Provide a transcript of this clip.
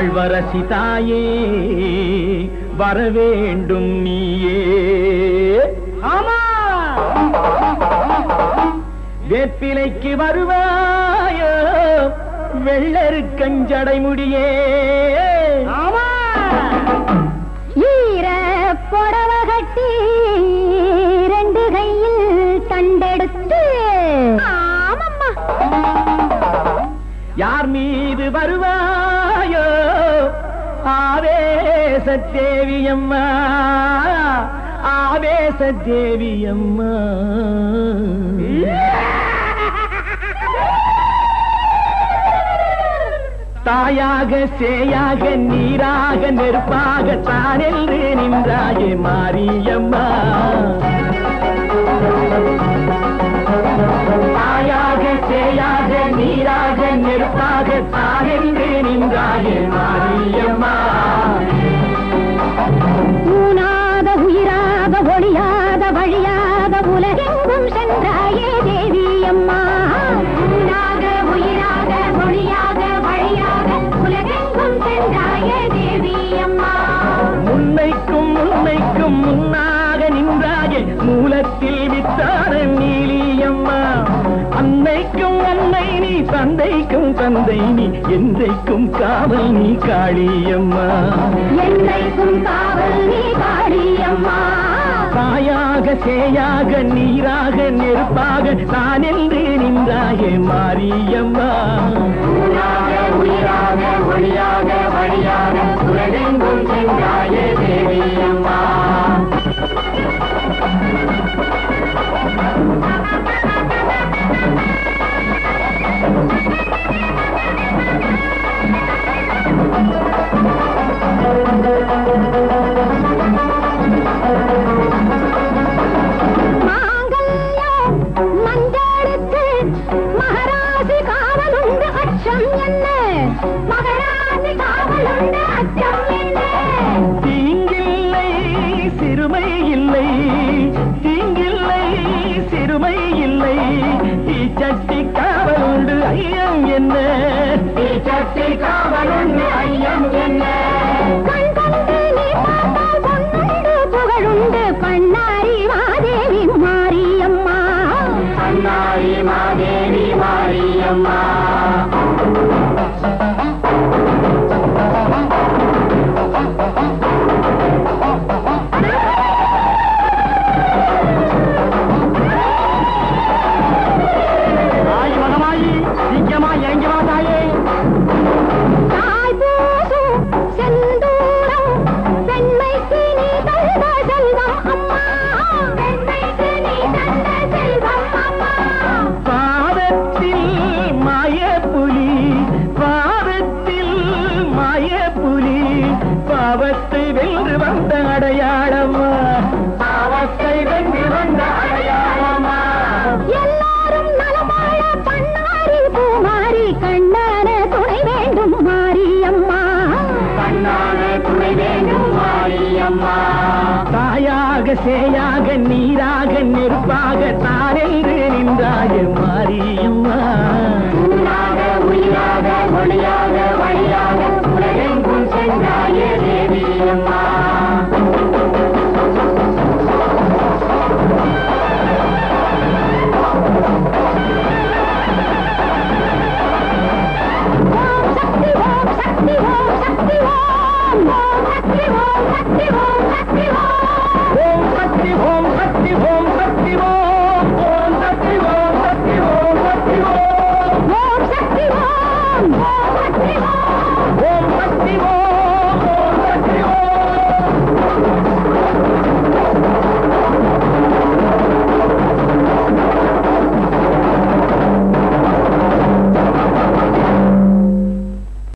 வாழ்வரசி தாயே வரவேண்டும் நீயே. ஆமா, வேப்பிலைக்கு வருவாயோ வெள்ளரு கஞ்சடை முடியே. ஆமா, ஈர புடவ கட்டி ரெண்டு கையில் தண்டெடுத்து. ஆமம்மா, யார் மீது வருவாயோ ஆவேச தேவியம்மா, ஆவேச தேவியம்மா. தாயாக சேயாக நீராக நெருப்பாக தானென்று நின்றாயே மாரியம்மா. தாயாக சேயாக நீராக நெருப்பாக தானென்று நின்றாயே மாரியம்மா. ஊனாத உயிராத ஒளியாத வழியாத உலகெங்கும் சென்றாயே தேவியம்மா. ஊனாக உயிராக ஒளியாக வழியாக உலகெங்கும் சென்றாயே தேவியம்மா. முன்னைக்கும் முன்னைக்கும் முன்னாக நின்றாயே மூலத்தில் வித்தான நீலியம்மா. அன்னைக்கும் அன்னை நீ, தந்தைக்கும் தந்தை நீ, என்றைக்கும் காவல் நீ காளியம்மா. என்றைக்கும் காவல் நீ காளியம்மா. தாயாக சேயாக நீராக நெருப்பாக நான் என்று நின்றாயே மாரியம்மா. உயிராக ஒளியாக வழியாக உலகெங்கும் சென்றாயே தேவியம்மா. மஞ்சளுக்கு மகராசி காவலுண்டு அச்சம் என்ன, மகராசி காவலுண்டு அச்சம் என்ன. தீங்கில்லை சிறுமை இல்லை, தீங்கில்லை சிறுமை இல்லை, தீச்சட்டி காவலுண்டு ஐயம் என்ன, தீச்சட்டி காவலுண்டு ஐயம் என்ன. கண் கண்டு நீ பார்த்தால் பொன்னுண்டு புகழுண்டு பண்ணாரி மாதேவி மாரியம்மா. பண்ணாரி மாதேவி மாரியம்மா. பாவத்தை வென்று வந்த அடையாளமா, பாவத்தை வென்று வந்த அடையாளமா. எல்லாரும் நலமாழ பண்ணாரி பூமாரி கண்ணான துணை வேண்டும் மாரியம்மா. கண்ணான துணை வேண்டும் மாரியம்மா. தாயாக சேயாக நீராக நெருப்பாக தானென்று நின்றாய மாரியம்மா.